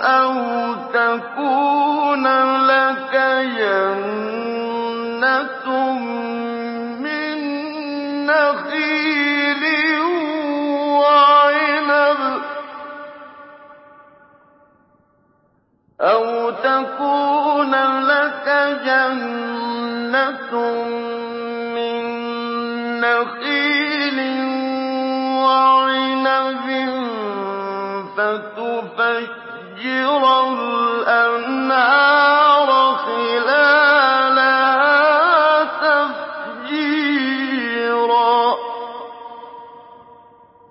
أَوْ تَكُونَ لَكَ جَنَّةٌ مِّن نَّخِيلٍ وَعِنَبٍ فَتُفَجِّرَ